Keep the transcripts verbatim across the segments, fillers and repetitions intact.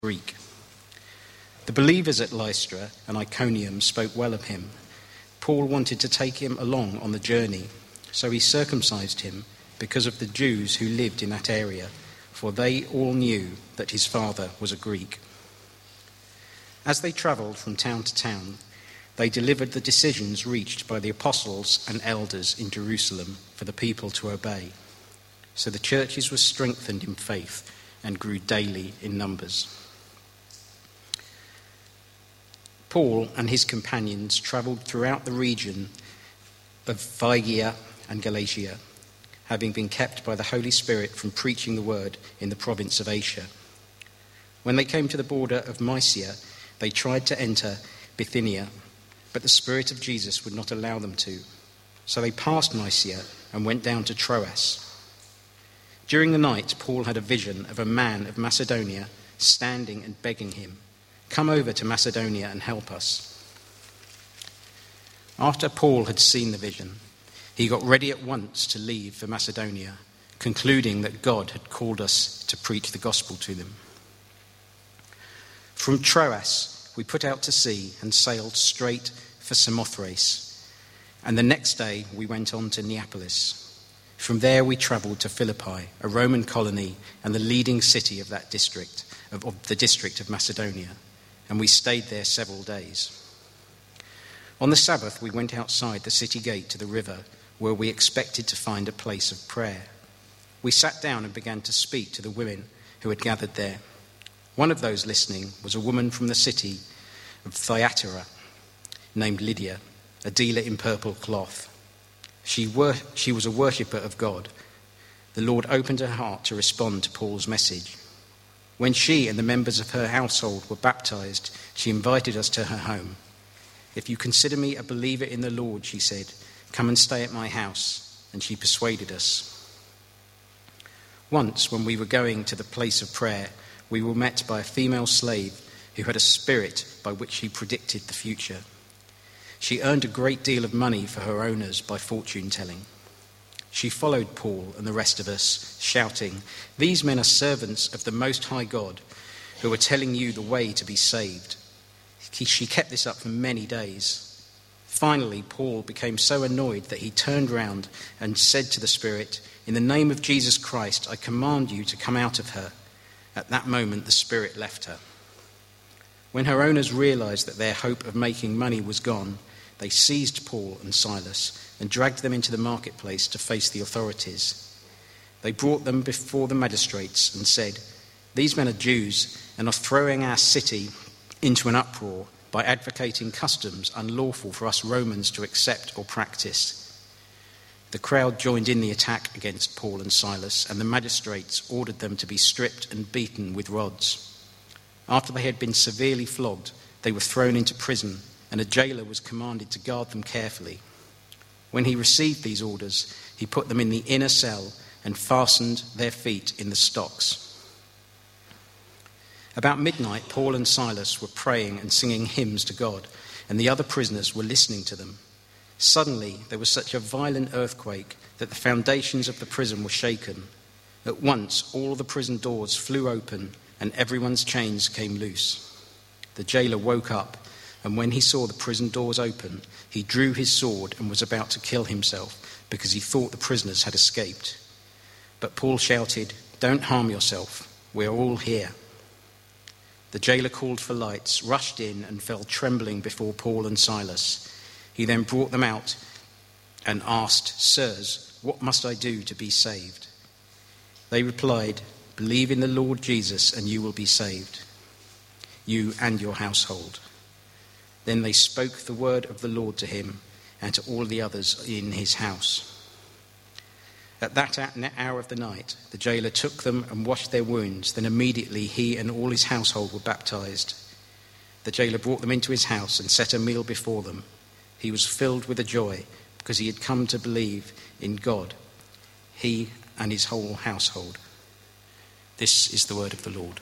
Greek. The believers at Lystra and Iconium spoke well of him. Paul wanted to take him along on the journey, so he circumcised him because of the Jews who lived in that area, for they all knew that his father was a Greek. As they travelled from town to town, they delivered the decisions reached by the apostles and elders in Jerusalem for the people to obey. So the churches were strengthened in faith and grew daily in numbers. Paul and his companions travelled throughout the region of Phrygia and Galatia, having been kept by the Holy Spirit from preaching the word in the province of Asia. When they came to the border of Mysia, they tried to enter Bithynia, but the Spirit of Jesus would not allow them to. So they passed Mysia and went down to Troas. During the night, Paul had a vision of a man of Macedonia standing and begging him, "Come over to Macedonia and help us." After Paul had seen the vision, he got ready at once to leave for Macedonia, concluding that God had called us to preach the gospel to them. From Troas, we put out to sea and sailed straight for Samothrace, and the next day we went on to Neapolis. From there we travelled to Philippi, a Roman colony and the leading city of that district, of, of the district of Macedonia, and we stayed there several days. On the Sabbath, we went outside the city gate to the river, where we expected to find a place of prayer. We sat down and began to speak to the women who had gathered there. One of those listening was a woman from the city of Thyatira named Lydia, a dealer in purple cloth. She, wor- she was a worshipper of God. The Lord opened her heart to respond to Paul's message. When she and the members of her household were baptized, she invited us to her home. "If you consider me a believer in the Lord," she said, "come and stay at my house." And she persuaded us. Once, when we were going to the place of prayer, we were met by a female slave who had a spirit by which she predicted the future. She earned a great deal of money for her owners by fortune-telling. She followed Paul and the rest of us, shouting, "These men are servants of the Most High God, who are telling you the way to be saved." She kept this up for many days. Finally, Paul became so annoyed that he turned round and said to the spirit, "In the name of Jesus Christ, I command you to come out of her." At that moment, the spirit left her. When her owners realized that their hope of making money was gone, they seized Paul and Silas and dragged them into the marketplace to face the authorities. They brought them before the magistrates and said, "These men are Jews and are throwing our city into an uproar by advocating customs unlawful for us Romans to accept or practice." The crowd joined in the attack against Paul and Silas, and the magistrates ordered them to be stripped and beaten with rods. After they had been severely flogged, they were thrown into prison, and a jailer was commanded to guard them carefully. When he received these orders, he put them in the inner cell and fastened their feet in the stocks. About midnight, Paul and Silas were praying and singing hymns to God, and the other prisoners were listening to them. Suddenly, there was such a violent earthquake that the foundations of the prison were shaken. At once, all the prison doors flew open, and everyone's chains came loose. The jailer woke up, and when he saw the prison doors open, he drew his sword and was about to kill himself because he thought the prisoners had escaped. But Paul shouted, "Don't harm yourself. We're all here." The jailer called for lights, rushed in, and fell trembling before Paul and Silas. He then brought them out and asked, "Sirs, what must I do to be saved?" They replied, "Believe in the Lord Jesus and you will be saved, you and your household." Then they spoke the word of the Lord to him and to all the others in his house. At that hour of the night, the jailer took them and washed their wounds. Then immediately he and all his household were baptized. The jailer brought them into his house and set a meal before them. He was filled with a joy because he had come to believe in God, he and his whole household. This is the word of the Lord.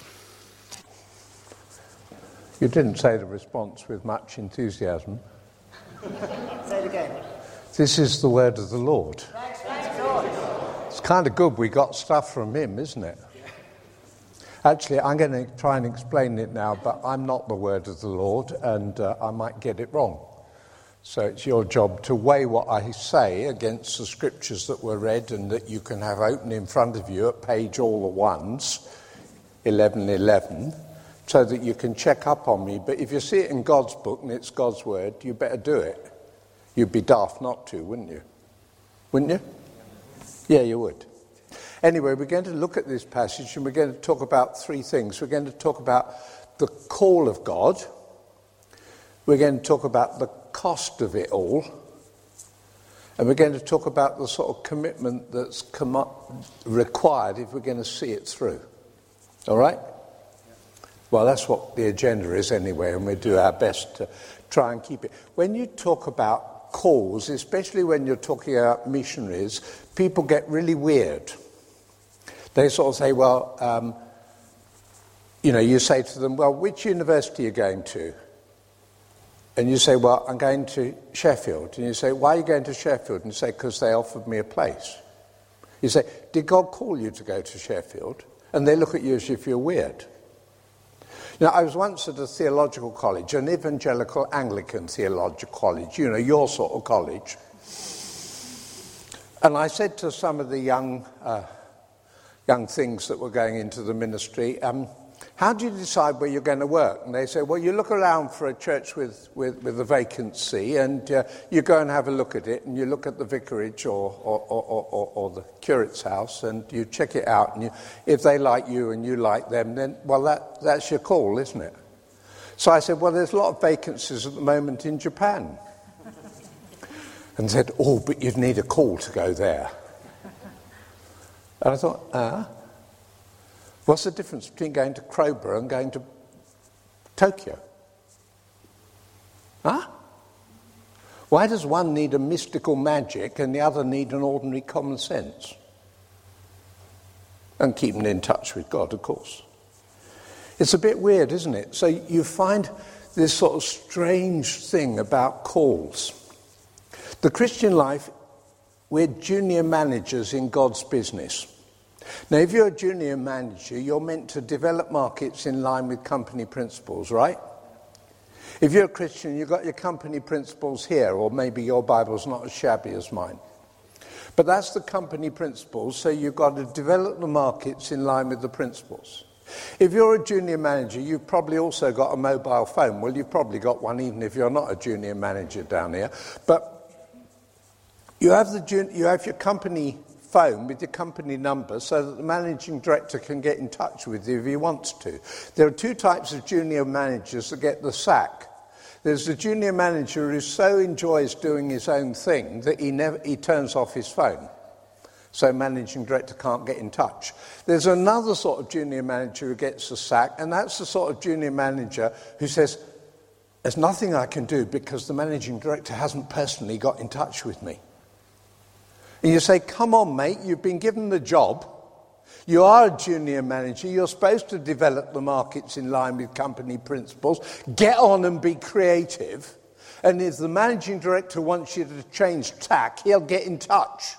You didn't say the response with much enthusiasm. Say it again. This is the word of the Lord. Thanks, thanks, Lord. It's kind of good we got stuff from him, isn't it? Actually, I'm going to try and explain it now, but I'm not the word of the Lord, and uh, I might get it wrong. So it's your job to weigh what I say against the scriptures that were read and that you can have open in front of you at page all the ones, eleven eleven, so that you can check up on me. But if you see it in God's book and it's God's word, you better do it. You'd be daft not to, wouldn't you? Wouldn't you? Yeah, you would. Anyway, we're going to look at this passage and we're going to talk about three things. We're going to talk about the call of God. We're going to talk about the cost of it all. And we're going to talk about the sort of commitment that's com- required if we're going to see it through. All right? Well, that's what the agenda is anyway, and we'll do our best to try and keep it. When you talk about calls, especially when you're talking about missionaries, people get really weird. They sort of say, well, um, you know, you say to them, well, which university are you going to? And you say, well, I'm going to Sheffield. And you say, why are you going to Sheffield? And you say, because they offered me a place. You say, did God call you to go to Sheffield? And they look at you as if you're weird. Now, I was once at a theological college, an evangelical Anglican theological college, you know, your sort of college. And I said to some of the young uh, young things that were going into the ministry, um, how do you decide where you're going to work? And they say, well, you look around for a church with, with, with a vacancy and uh, you go and have a look at it, and you look at the vicarage or, or, or, or, or the curate's house and you check it out, and you, if they like you and you like them, then, well, that, that's your call, isn't it? So I said, well, there's a lot of vacancies at the moment in Japan. And said, oh, but you'd need a call to go there. And I thought, ah, what's the difference between going to Crowborough and going to Tokyo? Huh? Why does one need a mystical magic and the other need an ordinary common sense? And keeping in touch with God, of course. It's a bit weird, isn't it? So you find this sort of strange thing about calls. The Christian life, we're junior managers in God's business. Now, if you're a junior manager, you're meant to develop markets in line with company principles, right? If you're a Christian, you've got your company principles here, or maybe your Bible's not as shabby as mine. But that's the company principles, so you've got to develop the markets in line with the principles. If you're a junior manager, you've probably also got a mobile phone. Well, you've probably got one even if you're not a junior manager down here. But You have the you have your company phone with your company number so that the managing director can get in touch with you if he wants to. There are two types of junior managers that get the sack. There's the junior manager who so enjoys doing his own thing that he never he turns off his phone, so managing director can't get in touch. There's another sort of junior manager who gets the sack, and that's the sort of junior manager who says, there's nothing I can do because the managing director hasn't personally got in touch with me. And you say, come on, mate, you've been given the job. You are a junior manager. You're supposed to develop the markets in line with company principles. Get on and be creative. And if the managing director wants you to change tack, he'll get in touch.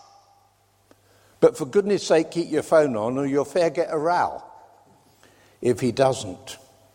But for goodness sake, keep your phone on or you'll fair get a row if he doesn't.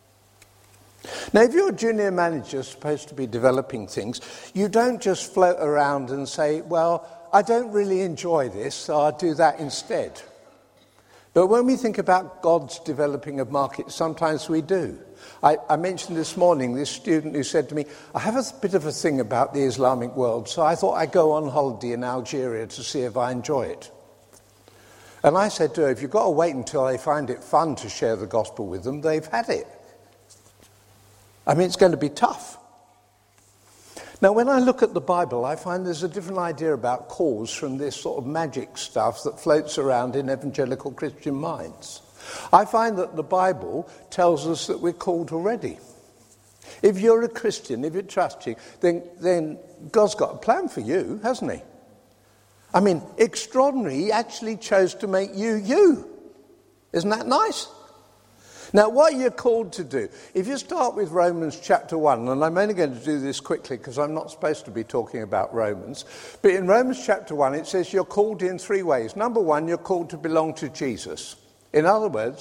Now, if you're a junior manager supposed to be developing things, you don't just float around and say, well, I don't really enjoy this, so I'll do that instead. But when we think about God's developing of markets, sometimes we do. I, I mentioned this morning this student who said to me, I have a bit of a thing about the Islamic world, so I thought I'd go on holiday in Algeria to see if I enjoy it. And I said to her, if you've got to wait until they find it fun to share the gospel with them, they've had it. I mean, it's going to be tough. Now, when I look at the Bible, I find there's a different idea about calls from this sort of magic stuff that floats around in evangelical Christian minds. I find that the Bible tells us that we're called already. If you're a Christian, if you're trusting, then, then God's got a plan for you, hasn't he? I mean, extraordinary. He actually chose to make you you. Isn't that nice? Now, what you're called to do, if you start with Romans chapter one, and I'm only going to do this quickly because I'm not supposed to be talking about Romans, but in Romans chapter one it says you're called in three ways. Number one, you're called to belong to Jesus. In other words,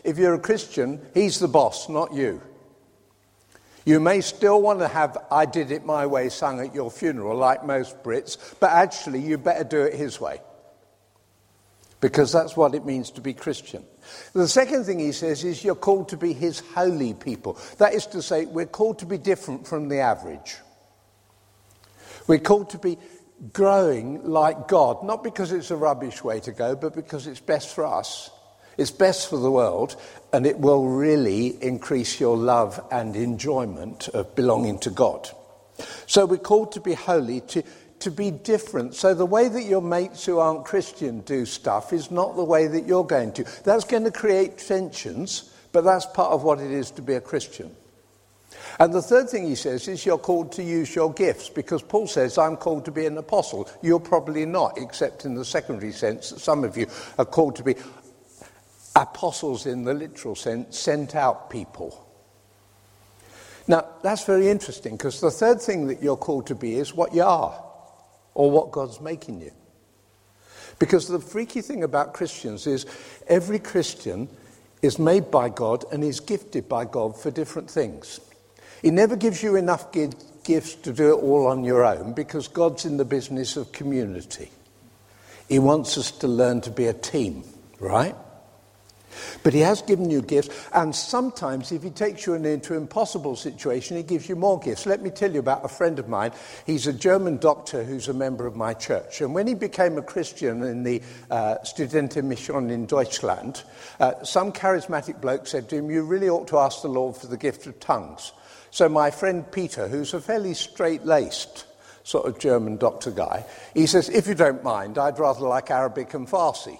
if you're a Christian, he's the boss, not you. You may still want to have I Did It My Way sung at your funeral, like most Brits, but actually you better do it his way. Because that's what it means to be Christian. The second thing he says is you're called to be his holy people. That is to say, we're called to be different from the average. We're called to be growing like God, not because it's a rubbish way to go, but because it's best for us. It's best for the world, and it will really increase your love and enjoyment of belonging to God. So we're called to be holy, to, to be different. So the way that your mates who aren't Christian do stuff is not the way that you're going to. That's going to create tensions, but that's part of what it is to be a Christian. And the third thing he says is you're called to use your gifts, because Paul says, I'm called to be an apostle. You're probably not, except in the secondary sense that some of you are called to be apostles in the literal sense, sent out people. Now, that's very interesting, because the third thing that you're called to be is what you are, or what God's making you. Because the freaky thing about Christians is every Christian is made by God and is gifted by God for different things. He never gives you enough gifts to do it all on your own, because God's in the business of community. He wants us to learn to be a team, right? But he has given you gifts, and sometimes if he takes you into an impossible situation, he gives you more gifts. Let me tell you about a friend of mine. He's a German doctor who's a member of my church. And when he became a Christian in the uh, Studentenmission in Deutschland, uh, some charismatic bloke said to him, you really ought to ask the Lord for the gift of tongues. So my friend Peter, who's a fairly straight-laced sort of German doctor guy, he says, if you don't mind, I'd rather like Arabic and Farsi.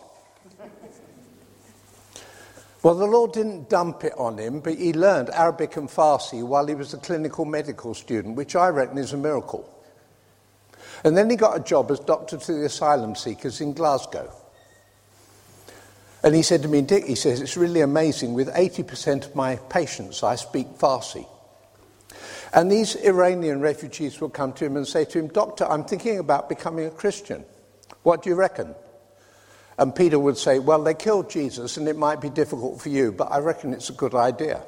Well, the Lord didn't dump it on him, but he learned Arabic and Farsi while he was a clinical medical student, which I reckon is a miracle. And then he got a job as doctor to the asylum seekers in Glasgow. And he said to me, Dick, he says, it's really amazing. With eighty percent of my patients, I speak Farsi. And these Iranian refugees will come to him and say to him, Doctor, I'm thinking about becoming a Christian. What do you reckon? And Peter would say, well, they killed Jesus and it might be difficult for you, but I reckon it's a good idea.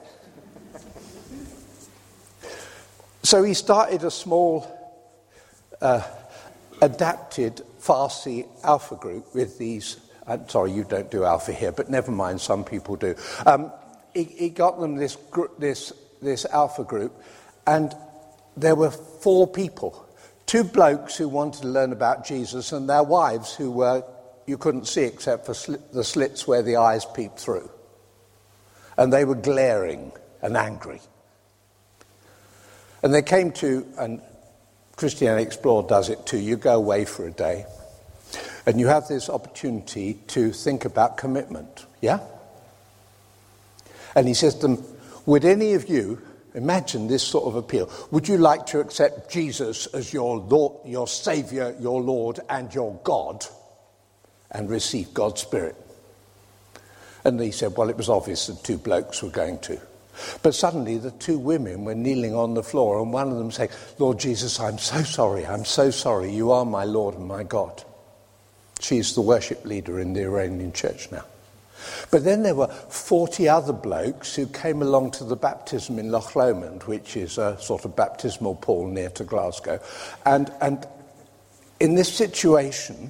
So he started a small uh, adapted Farsi alpha group with these, I'm sorry, you don't do alpha here, but never mind, some people do. Um, he, he got them this, this, this alpha group, and there were four people, two blokes who wanted to learn about Jesus and their wives who were you couldn't see except for slit, the slits where the eyes peeped through. And they were glaring and angry. And they came to, and Christianity Explored does it too, you go away for a day, and you have this opportunity to think about commitment, yeah? And he says to them, would any of you, imagine this sort of appeal, would you like to accept Jesus as your Lord, your Saviour, your Lord, and your God, and receive God's Spirit? And he said, well, it was obvious that two blokes were going to. But suddenly the two women were kneeling on the floor, and one of them said, Lord Jesus, I'm so sorry, I'm so sorry, you are my Lord and my God. She's the worship leader in the Iranian church now. But then there were forty other blokes who came along to the baptism in Loch Lomond, which is a sort of baptismal pool near to Glasgow. And, and in this situation,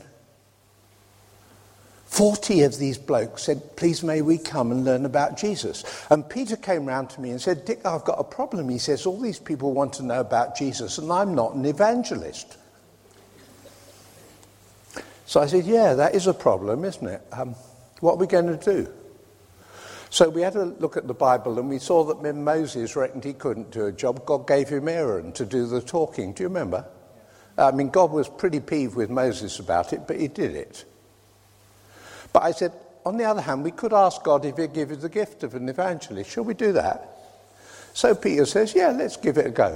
forty of these blokes said, please may we come and learn about Jesus. And Peter came round to me and said, Dick, I've got a problem. He says, all these people want to know about Jesus and I'm not an evangelist. So I said, yeah, that is a problem, isn't it? Um, what are we going to do? So we had a look at the Bible and we saw that when Moses reckoned he couldn't do a job, God gave him Aaron to do the talking. Do you remember? I mean, God was pretty peeved with Moses about it, but he did it. But I said, on the other hand, we could ask God if he'd give us the gift of an evangelist. Shall we do that? So Peter says, yeah, let's give it a go.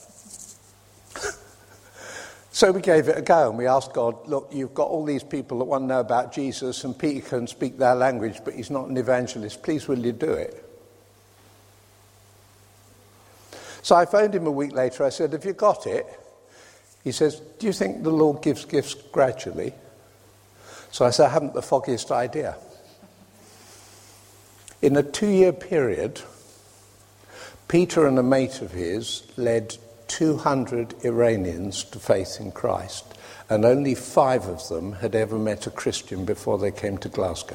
So we gave it a go and we asked God, look, you've got all these people that want to know about Jesus and Peter can speak their language, but he's not an evangelist. Please, will you do it? So I phoned him a week later. I said, have you got it? He says, do you think the Lord gives gifts gradually? So I said, I haven't the foggiest idea. In a two-year period, Peter and a mate of his led two hundred Iranians to faith in Christ, and only five of them had ever met a Christian before they came to Glasgow.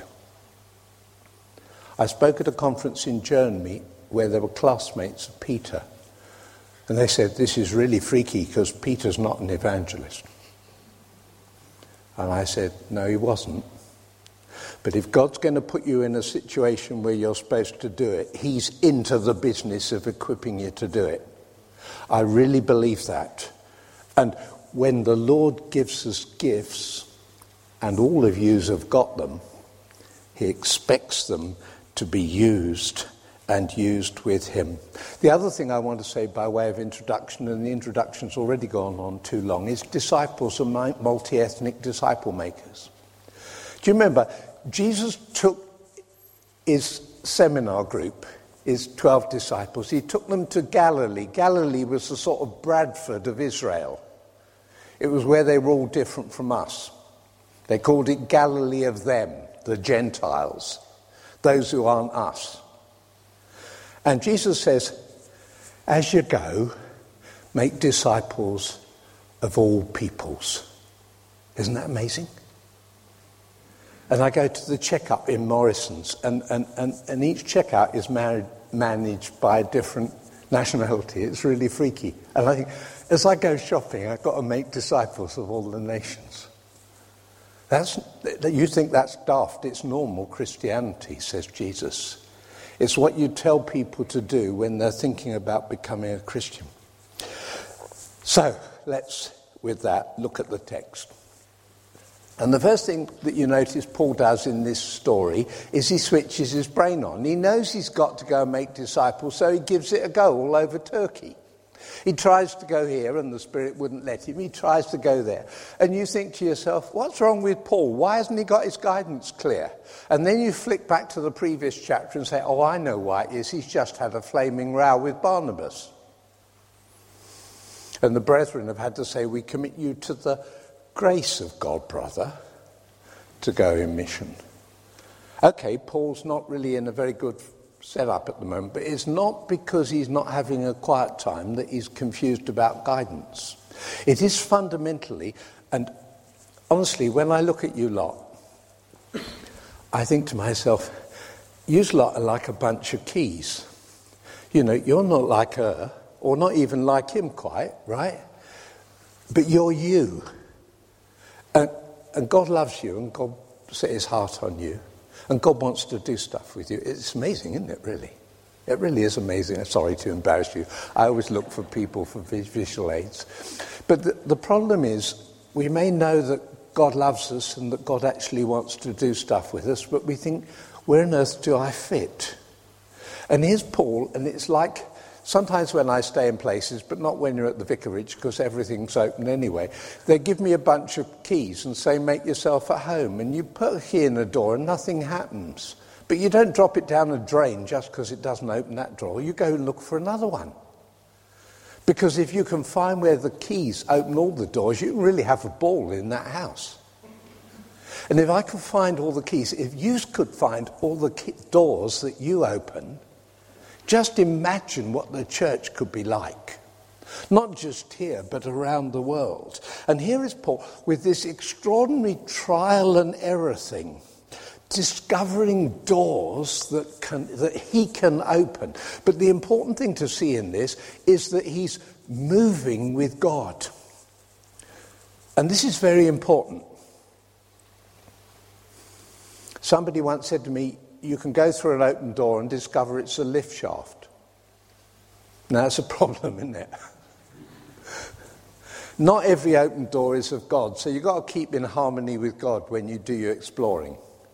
I spoke at a conference in Germany where there were classmates of Peter, and they said, this is really freaky because Peter's not an evangelist. And I said, no, he wasn't. But if God's going to put you in a situation where you're supposed to do it, he's into the business of equipping you to do it. I really believe that. And when the Lord gives us gifts, and all of you have got them, he expects them to be used and used with him. The other thing I want to say by way of introduction, and the introduction's already gone on too long, is disciples are multi-ethnic disciple makers. Do you remember, Jesus took his seminar group, his twelve disciples, he took them to Galilee. Galilee was the sort of Bradford of Israel. It was where they were all different from us. They called it Galilee of them, the Gentiles, those who aren't us. And Jesus says, as you go, make disciples of all peoples. Isn't that amazing? And I go to the checkup in Morrison's, and, and, and, and each checkout is married, managed by a different nationality. It's really freaky. And I think, as I go shopping, I've got to make disciples of all the nations. That's, you think that's daft. It's normal Christianity, says Jesus. It's what you tell people to do when they're thinking about becoming a Christian. So, let's, with that, look at the text. And the first thing that you notice Paul does in this story is he switches his brain on. He knows he's got to go and make disciples, so he gives it a go all over Turkey. He tries to go here, and the Spirit wouldn't let him. He tries to go there. And you think to yourself, what's wrong with Paul? Why hasn't he got his guidance clear? And then you flick back to the previous chapter and say, oh, I know why it is. He's just had a flaming row with Barnabas. And the brethren have had to say, we commit you to the grace of God, brother, to go in mission. Okay, Paul's not really in a very good setup at the moment, but it's not because he's not having a quiet time that he's confused about guidance. It is fundamentally, and honestly, when I look at you lot, I think to myself, you lot are like a bunch of keys. You know, you're not like her, or not even like him quite, right? But you're you. And, and God loves you, and God set his heart on you, and God wants to do stuff with you. It's amazing, isn't it, really? It really is amazing. I'm sorry to embarrass you. I always look for people for visual aids. But the, the problem is, we may know that God loves us and that God actually wants to do stuff with us, but we think, where on earth do I fit? And here's Paul, and it's like, sometimes when I stay in places, but not when you're at the vicarage, because everything's open anyway, they give me a bunch of keys and say, make yourself at home. And you put a key in a door and nothing happens. But you don't drop it down a drain just because it doesn't open that door. You go and look for another one. Because if you can find where the keys open all the doors, you can really have a ball in that house. And if I could find all the keys, if you could find all the key- doors that you open, just imagine what the church could be like. Not just here, but around the world. And here is Paul with this extraordinary trial and error thing, discovering doors that can that he can open. But the important thing to see in this is that he's moving with God. And this is very important. Somebody once said to me, you can go through an open door and discover it's a lift shaft. Now, that's a problem, isn't it? Not every open door is of God, so you've got to keep in harmony with God when you do your exploring.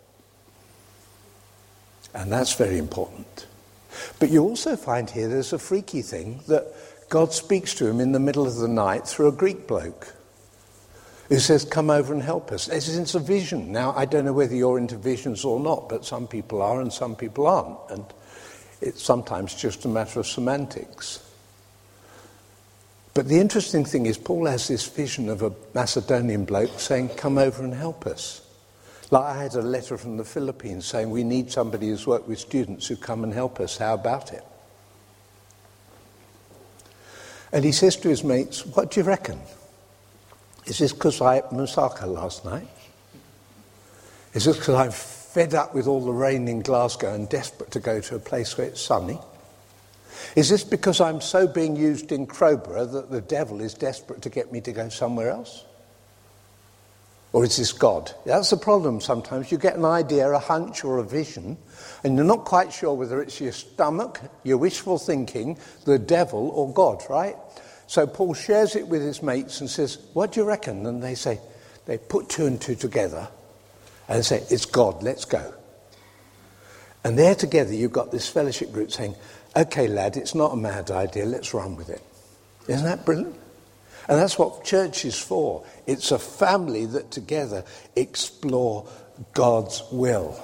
And that's very important. But you also find here there's a freaky thing that God speaks to him in the middle of the night through a Greek bloke who says, come over and help us. It's a vision. Now, I don't know whether you're into visions or not, but some people are and some people aren't. And it's sometimes just a matter of semantics. But the interesting thing is Paul has this vision of a Macedonian bloke saying, come over and help us. Like I had a letter from the Philippines saying we need somebody who's worked with students who come and help us. How about it? And he says to his mates, what do you reckon? Is this because I ate moussaka last night? Is this because I'm fed up with all the rain in Glasgow and desperate to go to a place where it's sunny? Is this because I'm so being used in Crowborough that the devil is desperate to get me to go somewhere else? Or is this God? That's the problem sometimes. You get an idea, a hunch or a vision, and you're not quite sure whether it's your stomach, your wishful thinking, the devil or God, right? So Paul shares it with his mates and says, what do you reckon? And they say, they put two and two together and say, it's God, let's go. And there together you've got this fellowship group saying, okay lad, it's not a mad idea, let's run with it. Isn't that brilliant? And that's what church is for. It's a family that together explore God's will.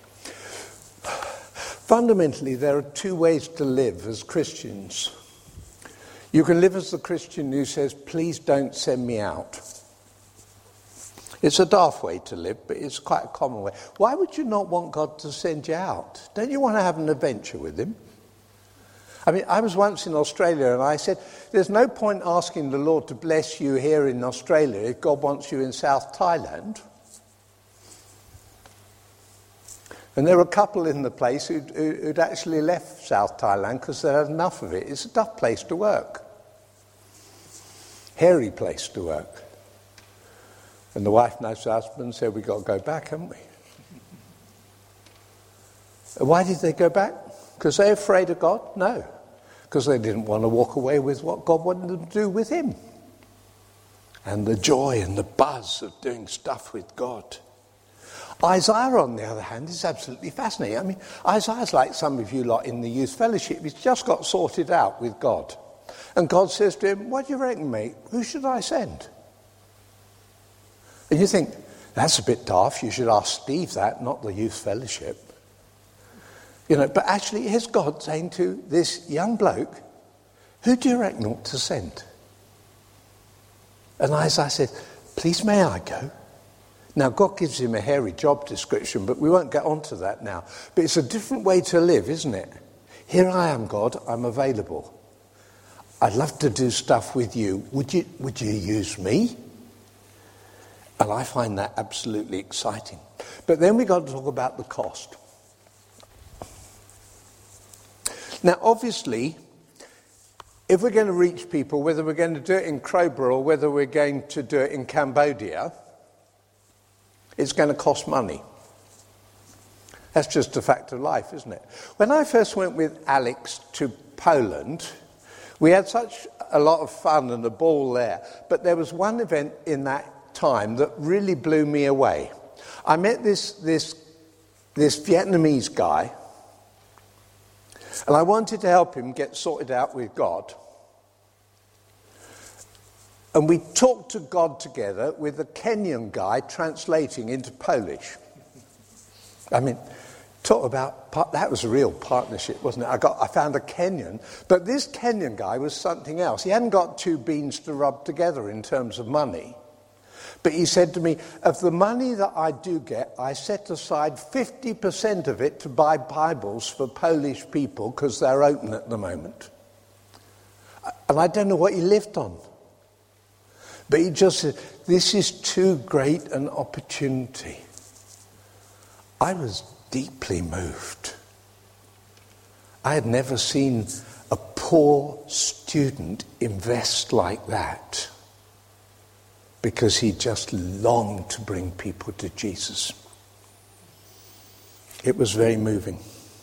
Fundamentally, there are two ways to live as Christians. You can live as the Christian who says, please don't send me out. It's a daft way to live, but it's quite a common way. Why would you not want God to send you out? Don't you want to have an adventure with him? I mean, I was once in Australia and I said, there's no point asking the Lord to bless you here in Australia if God wants you in South Thailand. And there were a couple in the place who'd, who'd actually left South Thailand because they had enough of it. It's a tough place to work. Hairy place to work. And the wife knows the husband said, we've got to go back, haven't we? Why did they go back? Because they're afraid of God? No. Because they didn't want to walk away with what God wanted them to do with him. And the joy and the buzz of doing stuff with God. Isaiah, on the other hand, is absolutely fascinating. I mean, Isaiah's like some of you lot in the youth fellowship. He's just got sorted out with God. And God says to him, what do you reckon, mate? Who should I send? And you think, that's a bit daft. You should ask Steve that, not the youth fellowship. You know, but actually, here's God saying to this young bloke, who do you reckon ought to send? And Isaiah said, please may I go? Now, God gives him a hairy job description, but we won't get onto that now. But it's a different way to live, isn't it? Here I am, God, I'm available. I'd love to do stuff with you. Would you, would you use me? And I find that absolutely exciting. But then we've got to talk about the cost. Now, obviously, if we're going to reach people, whether we're going to do it in Crowborough or whether we're going to do it in Cambodia, it's going to cost money. That's just a fact of life, isn't it? When I first went with Alex to Poland, we had such a lot of fun and a ball there. But there was one event in that time that really blew me away. I met this, this, this Vietnamese guy, and I wanted to help him get sorted out with God. And we talked to God together with a Kenyan guy translating into Polish. I mean, talk about, that was a real partnership, wasn't it? I got, I found a Kenyan, but this Kenyan guy was something else. He hadn't got two beans to rub together in terms of money. But he said to me, of the money that I do get, I set aside fifty percent of it to buy Bibles for Polish people because they're open at the moment. And I don't know what he lived on. But he just said, this is too great an opportunity. I was deeply moved. I had never seen a poor student invest like that, because he just longed to bring people to Jesus. It was very moving.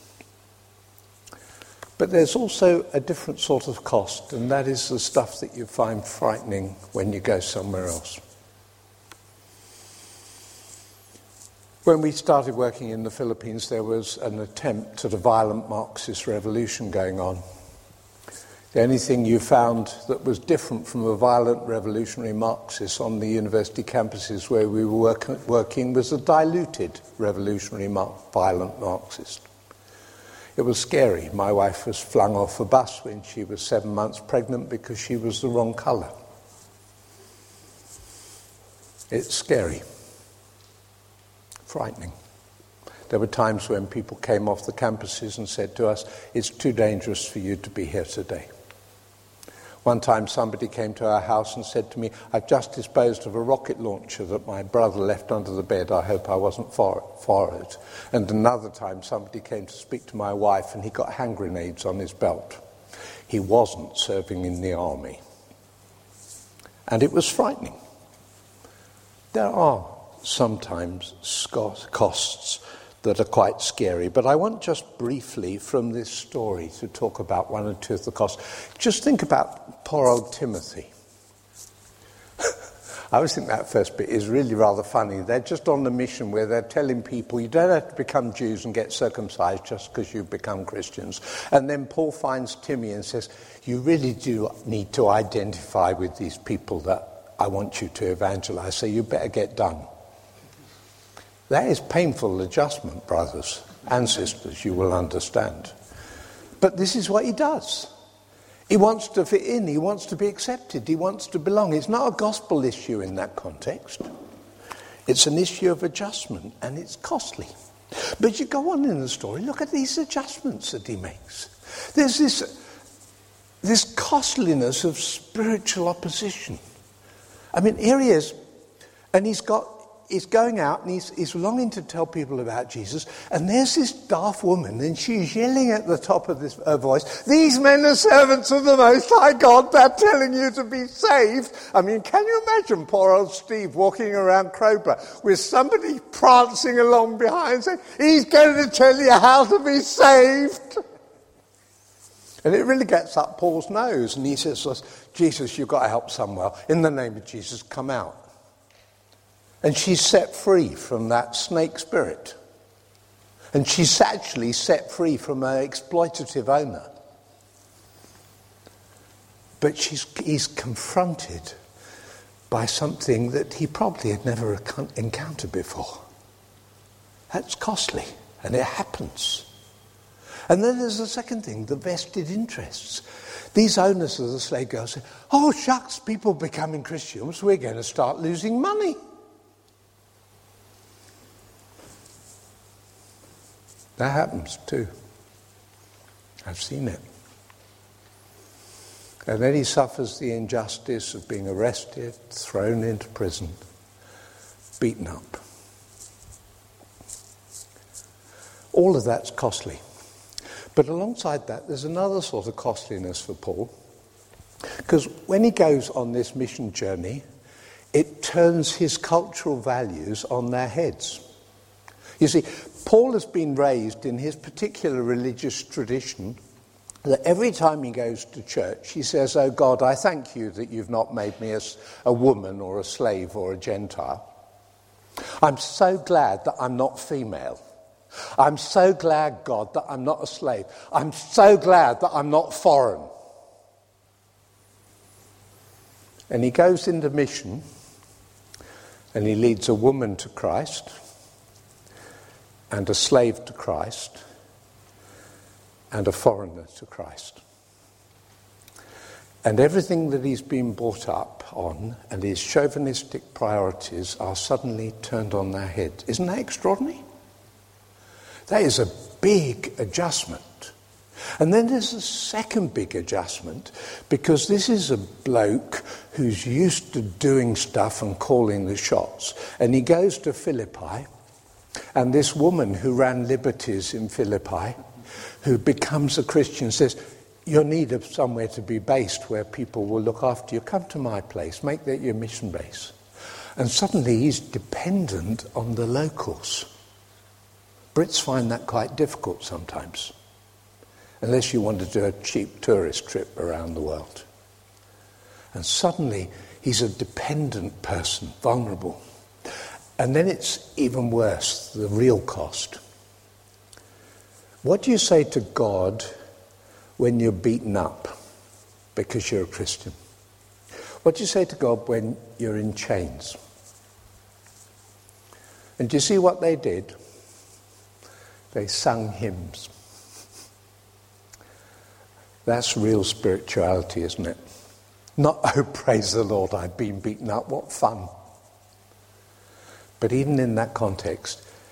But there's also a different sort of cost, and that is the stuff that you find frightening when you go somewhere else. When we started working in the Philippines, there was an attempt at a violent Marxist revolution going on. The only thing you found that was different from a violent revolutionary Marxist on the university campuses where we were work- working was a diluted revolutionary mar- violent Marxist. It was scary. My wife was flung off a bus when she was seven months pregnant because she was the wrong colour. It's scary. frightening. There were times when people came off the campuses and said to us, it's too dangerous for you to be here today. One time somebody came to our house and said to me, I've just disposed of a rocket launcher that my brother left under the bed. I hope I wasn't for, for it. And another time somebody came to speak to my wife and he got hand grenades on his belt. He wasn't serving in the army. And it was frightening. There are sometimes costs that are quite scary. But I want just briefly from this story to talk about one or two of the costs. Just think about poor old Timothy. I always think that first bit is really rather funny. They're just on the mission where they're telling people you don't have to become Jews and get circumcised just because you've become Christians. And then Paul finds Timmy and says, you really do need to identify with these people that I want you to evangelize, so you better get done. That is painful adjustment, brothers and sisters, you will understand. But this is what he does. He wants to fit in, he wants to be accepted, he wants to belong. It's not a gospel issue in that context. It's an issue of adjustment, and it's costly. But you go on in the story, look at these adjustments that he makes. There's this, this costliness of spiritual opposition. I mean, here he is, and he's got He's going out and he's, he's longing to tell people about Jesus. And there's this daft woman and she's yelling at the top of this, her voice, these men are servants of the Most High God. They're telling you to be saved. I mean, can you imagine poor old Steve walking around Crowborough with somebody prancing along behind saying, he's going to tell you how to be saved. And it really gets up Paul's nose. And he says, Jesus, you've got to help Samuel. In the name of Jesus, come out. And she's set free from that snake spirit. And she's actually set free from an exploitative owner. But she's, he's confronted by something that he probably had never encountered before. That's costly, and it happens. And then there's the second thing, the vested interests. These owners of the slave girls say, oh, shucks, people becoming Christians, we're going to start losing money. That happens too. I've seen it. And then he suffers the injustice of being arrested, thrown into prison, beaten up. All of that's costly. But alongside that, there's another sort of costliness for Paul. Because when he goes on this mission journey, it turns his cultural values on their heads. You see, Paul has been raised in his particular religious tradition that every time he goes to church, he says, oh God, I thank you that you've not made me a, a woman or a slave or a Gentile. I'm so glad that I'm not female. I'm so glad, God, that I'm not a slave. I'm so glad that I'm not foreign. And he goes into mission and he leads a woman to Christ and a slave to Christ, and a foreigner to Christ. And everything that he's been brought up on and his chauvinistic priorities are suddenly turned on their head. Isn't that extraordinary? That is a big adjustment. And then there's a second big adjustment, because this is a bloke who's used to doing stuff and calling the shots. And he goes to Philippi, and this woman who ran Liberties in Philippi, who becomes a Christian, says, you're in need of somewhere to be based where people will look after you. Come to my place, make that your mission base. And suddenly he's dependent on the locals. Brits find that quite difficult sometimes, unless you want to do a cheap tourist trip around the world. And suddenly he's a dependent person, vulnerable. And then it's even worse, the real cost. What do you say to God when you're beaten up because you're a Christian? What do you say to God when you're in chains? And do you see what they did? They sung hymns. That's real spirituality, isn't it? Not, oh, praise the Lord, I've been beaten up, what fun. But even in that context,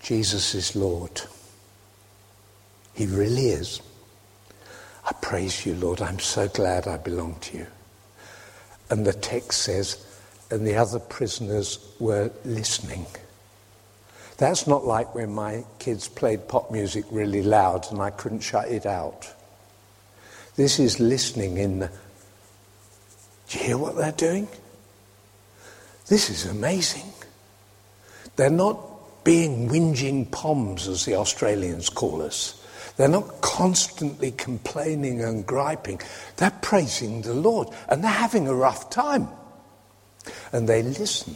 Jesus is Lord. He really is. I praise you, Lord. I'm so glad I belong to you. And the text says, and the other prisoners were listening. That's not like when my kids played pop music really loud and I couldn't shut it out. This is listening in the... Do you hear what they're doing? This is amazing. They're not being whinging poms, as the Australians call us. They're not constantly complaining and griping. They're praising the Lord, and they're having a rough time. And they listen.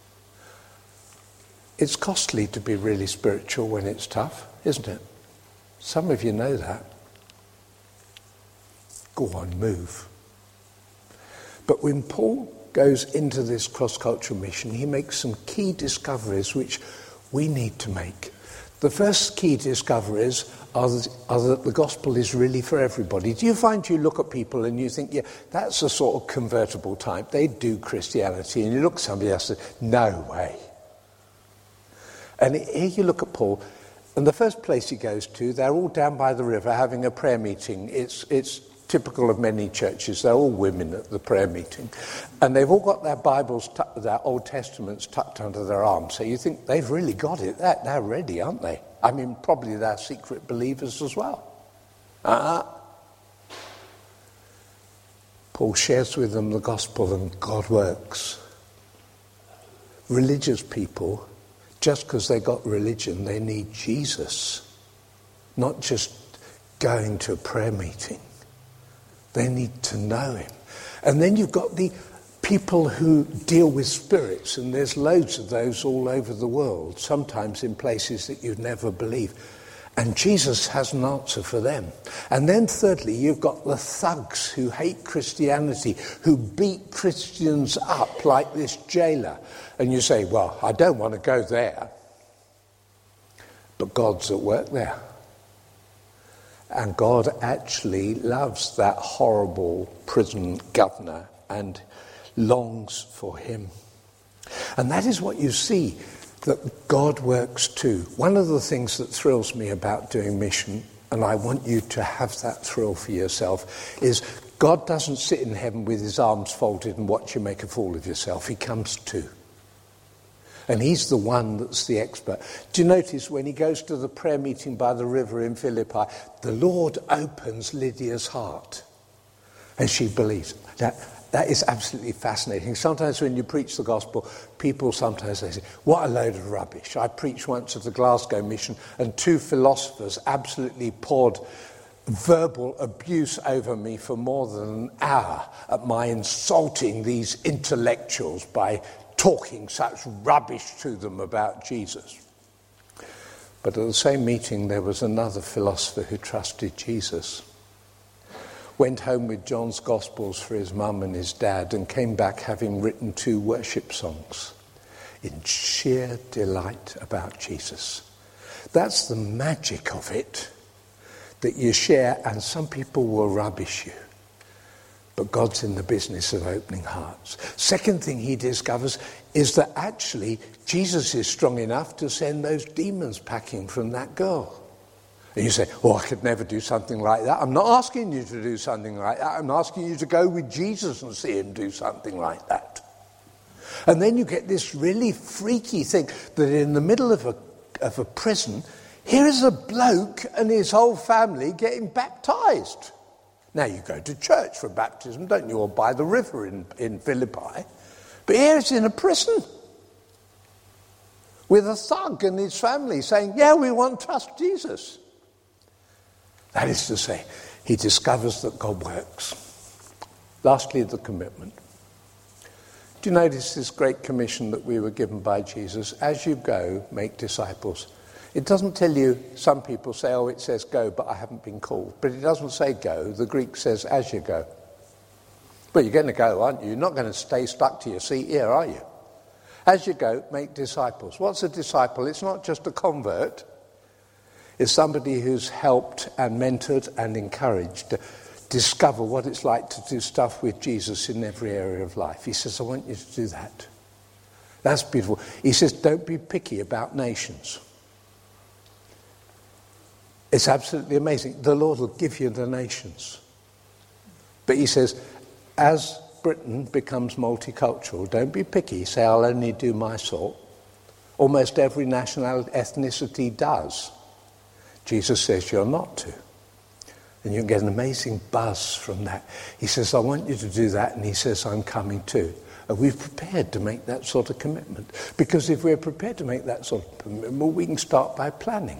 It's costly to be really spiritual when it's tough, isn't it? Some of you know that. Go on, move. But when Paul goes into this cross-cultural mission, he makes some key discoveries which we need to make. The first key discoveries are that, are that the gospel is really for everybody. Do you find you look at people and you think, yeah, that's a sort of convertible type. They do Christianity. And you look at somebody else and say, no way. And here you look at Paul, and the first place he goes to, they're all down by the river having a prayer meeting. It's it's typical of many churches. They're all women at the prayer meeting. And they've all got their Bibles, tu- their Old Testaments tucked under their arms. So you think they've really got it. They're, they're ready, aren't they? I mean, probably they're secret believers as well. Uh-huh. Paul shares with them the gospel and God works. Religious people, just because they got religion, they need Jesus. Not just going to a prayer meeting. They need to know him. And then you've got the people who deal with spirits, and there's loads of those all over the world, sometimes in places that you'd never believe. And Jesus has an answer for them. And then thirdly, you've got the thugs who hate Christianity, who beat Christians up like this jailer. And you say, well, I don't want to go there. But God's at work there. And God actually loves that horrible prison governor and longs for him. And that is what you see, that God works too. One of the things that thrills me about doing mission, and I want you to have that thrill for yourself, is God doesn't sit in heaven with his arms folded and watch you make a fool of yourself. He comes too. And he's the one that's the expert. Do you notice when he goes to the prayer meeting by the river in Philippi, the Lord opens Lydia's heart and she believes. That, that is absolutely fascinating. Sometimes when you preach the gospel, people sometimes they say, what a load of rubbish. I preached once at the Glasgow mission and two philosophers absolutely poured verbal abuse over me for more than an hour at my insulting these intellectuals by talking such rubbish to them about Jesus. But at the same meeting, there was another philosopher who trusted Jesus, went home with John's Gospels for his mum and his dad, and came back having written two worship songs in sheer delight about Jesus. That's the magic of it, that you share, and some people will rubbish you. But God's in the business of opening hearts. Second thing he discovers is that actually Jesus is strong enough to send those demons packing from that girl. And you say, oh, I could never do something like that. I'm not asking you to do something like that. I'm asking you to go with Jesus and see him do something like that. And then you get this really freaky thing that in the middle of a, of a prison, here is a bloke and his whole family getting baptized. Now you go to church for baptism, don't you, or by the river in, in Philippi. But here it's in a prison with a thug and his family saying, yeah, we want to trust Jesus. That is to say, he discovers that God works. Lastly, the commitment. Do you notice this great commission that we were given by Jesus? As you go, make disciples. It doesn't tell you, some people say, oh, it says go, but I haven't been called. But it doesn't say go. The Greek says as you go. But you're going to go, aren't you? You're not going to stay stuck to your seat here, are you? As you go, make disciples. What's a disciple? It's not just a convert. It's somebody who's helped and mentored and encouraged to discover what it's like to do stuff with Jesus in every area of life. He says, I want you to do that. That's beautiful. He says, don't be picky about nations. It's absolutely amazing. The Lord will give you the nations. But he says, as Britain becomes multicultural, don't be picky, say I'll only do my sort. Almost every national ethnicity does. Jesus says you're not to. And you get an amazing buzz from that. He says, I want you to do that, and he says, I'm coming too. Are we prepared to make that sort of commitment? Because if we're prepared to make that sort of commitment, well, we can start by planning.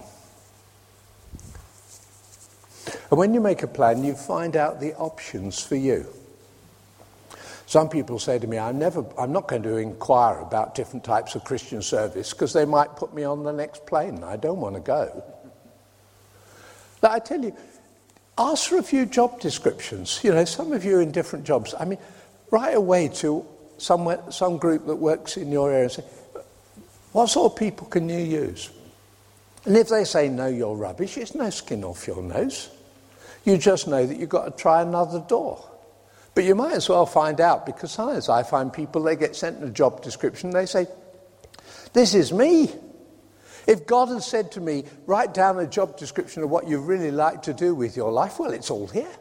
And when you make a plan, you find out the options for you. Some people say to me, I'm never, I'm not going to inquire about different types of Christian service because they might put me on the next plane. I don't want to go. But I tell you, ask for a few job descriptions. You know, some of you are in different jobs. I mean, write away to somewhere, some group that works in your area and say, what sort of people can you use? And if they say, no, you're rubbish, it's no skin off your nose. You just know that you've got to try another door. But you might as well find out, because sometimes I find people, they get sent a job description, they say, this is me. If God had said to me, write down a job description of what you really like to do with your life, well, it's all here.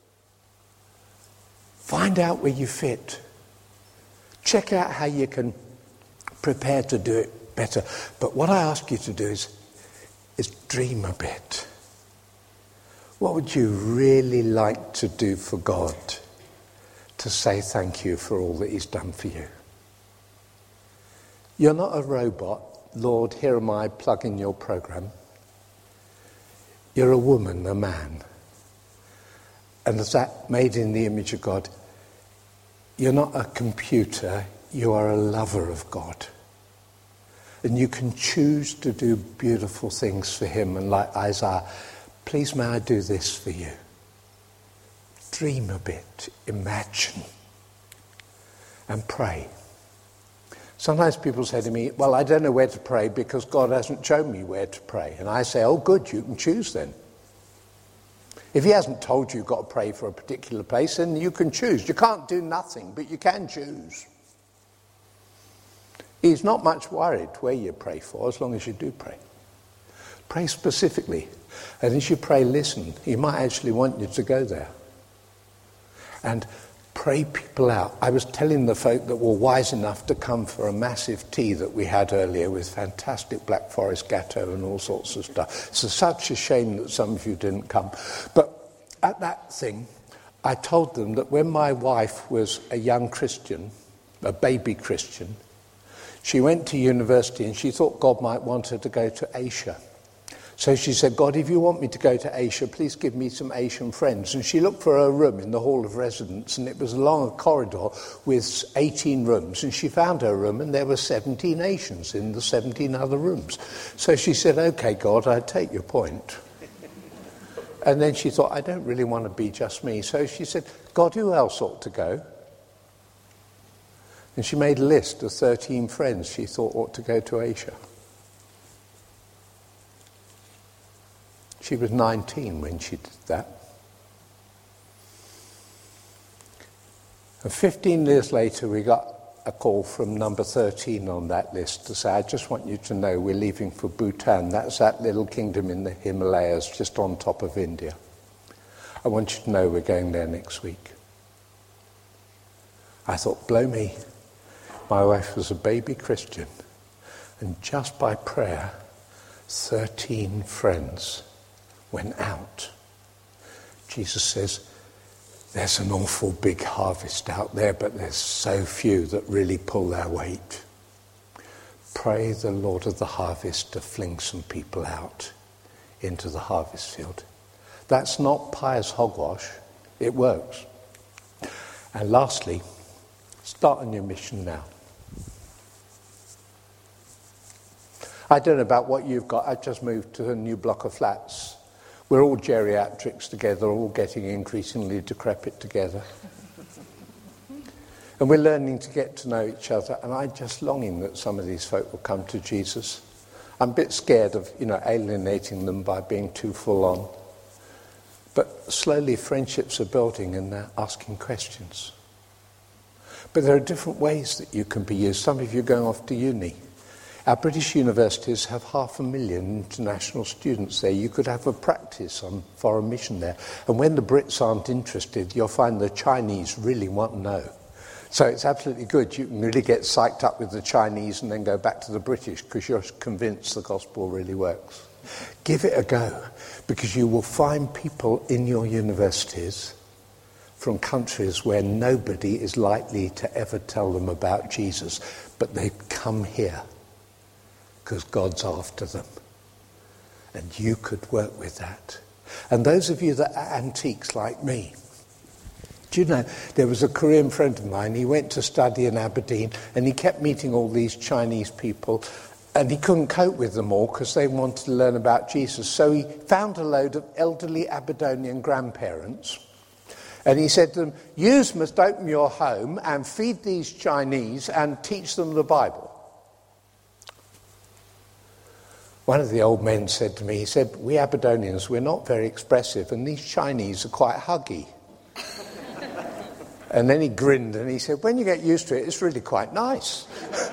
Find out where you fit. Check out how you can prepare to do it better. But what I ask you to do is, is dream a bit. What would you really like to do for God to say thank you for all that he's done for you? You're not a robot. Lord, here am I, plug in your program. You're a woman, a man. And as that made in the image of God, you're not a computer, you are a lover of God. And you can choose to do beautiful things for him. And like Isaiah, please may I do this for you. Dream a bit, imagine, and pray. Sometimes people say to me, well, I don't know where to pray because God hasn't shown me where to pray. And I say, oh, good, you can choose then. If he hasn't told you you've got to pray for a particular place, then you can choose. You can't do nothing, but you can choose. He's not much worried where you pray for, as long as you do pray. Pray specifically. And as you pray, listen. He might actually want you to go there. And pray people out. I was telling the folk that were wise enough to come for a massive tea that we had earlier with fantastic Black Forest Gateau and all sorts of stuff. It's such a shame that some of you didn't come. But at that thing, I told them that when my wife was a young Christian, a baby Christian, she went to university and she thought God might want her to go to Asia. So she said, God, if you want me to go to Asia, please give me some Asian friends. And she looked for her room in the hall of residence, and it was along a corridor with eighteen rooms. And she found her room, and there were seventeen Asians in the seventeen other rooms. So she said, okay, God, I take your point. And then she thought, I don't really want to be just me. So she said, God, who else ought to go? And she made a list of thirteen friends she thought ought to go to Asia. She was nineteen when she did that. And fifteen years later, we got a call from number thirteen on that list to say, I just want you to know we're leaving for Bhutan. That's that little kingdom in the Himalayas just on top of India. I want you to know we're going there next week. I thought, blow me. My wife was a baby Christian. And just by prayer, thirteen friends went out. Jesus says, there's an awful big harvest out there, but there's so few that really pull their weight. Pray the Lord of the harvest to fling some people out into the harvest field. That's not pious hogwash. It works. And lastly, start on your mission now. I don't know about what you've got. I've just moved to a new block of flats. We're all geriatrics together, all getting increasingly decrepit together. And we're learning to get to know each other. And I'm just longing that some of these folk will come to Jesus. I'm a bit scared of, you know, alienating them by being too full on. But slowly friendships are building and they're asking questions. But there are different ways that you can be used. Some of you are going off to uni. Our British universities have half a million international students there. You could have a practice on foreign mission there. And when the Brits aren't interested, you'll find the Chinese really want to know. So it's absolutely good. You can really get psyched up with the Chinese and then go back to the British because you're convinced the gospel really works. Give it a go, because you will find people in your universities from countries where nobody is likely to ever tell them about Jesus, but they come here because God's after them. And you could work with that. And those of you that are antiques like me, do you know, there was a Korean friend of mine, he went to study in Aberdeen and he kept meeting all these Chinese people and he couldn't cope with them all because they wanted to learn about Jesus. So he found a load of elderly Aberdonian grandparents and he said to them, you must open your home and feed these Chinese and teach them the Bible. One of the old men said to me, he said, we Aberdonians, we're not very expressive and these Chinese are quite huggy. And then he grinned and he said, when you get used to it, it's really quite nice.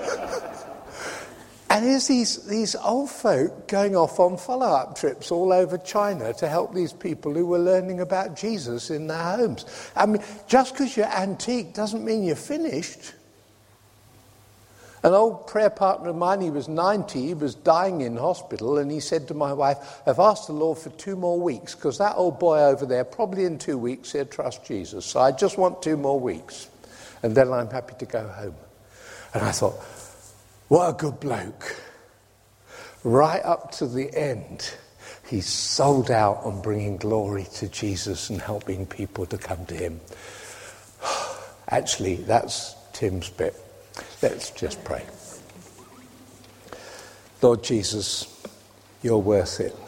And here's these, these old folk going off on follow-up trips all over China to help these people who were learning about Jesus in their homes. I mean, just because you're antique doesn't mean you're finished. An old prayer partner of mine, he was ninety, he was dying in hospital, and he said to my wife, I've asked the Lord for two more weeks, because that old boy over there, probably in two weeks, he'll trust Jesus. So I just want two more weeks, and then I'm happy to go home. And I thought, what a good bloke. Right up to the end, he's sold out on bringing glory to Jesus and helping people to come to him. Actually, that's Tim's bit. Let's just pray. Lord Jesus, you're worth it.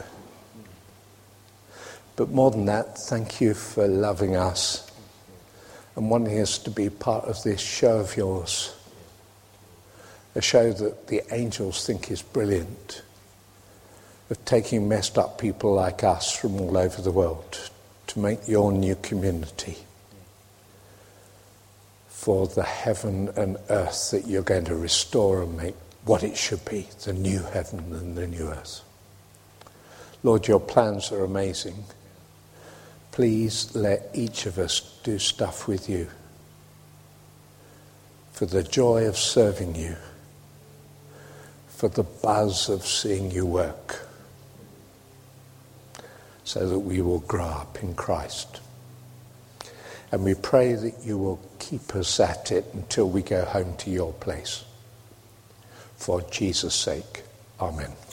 But more than that, thank you for loving us and wanting us to be part of this show of yours. A show that the angels think is brilliant, of taking messed up people like us from all over the world to make your new community for the heaven and earth that you're going to restore and make what it should be, the new heaven and the new earth. Lord, your plans are amazing. Please let each of us do stuff with you for the joy of serving you, for the buzz of seeing you work, so that we will grow up in Christ. And we pray that you will keep us at it until we go home to your place. For Jesus' sake, amen.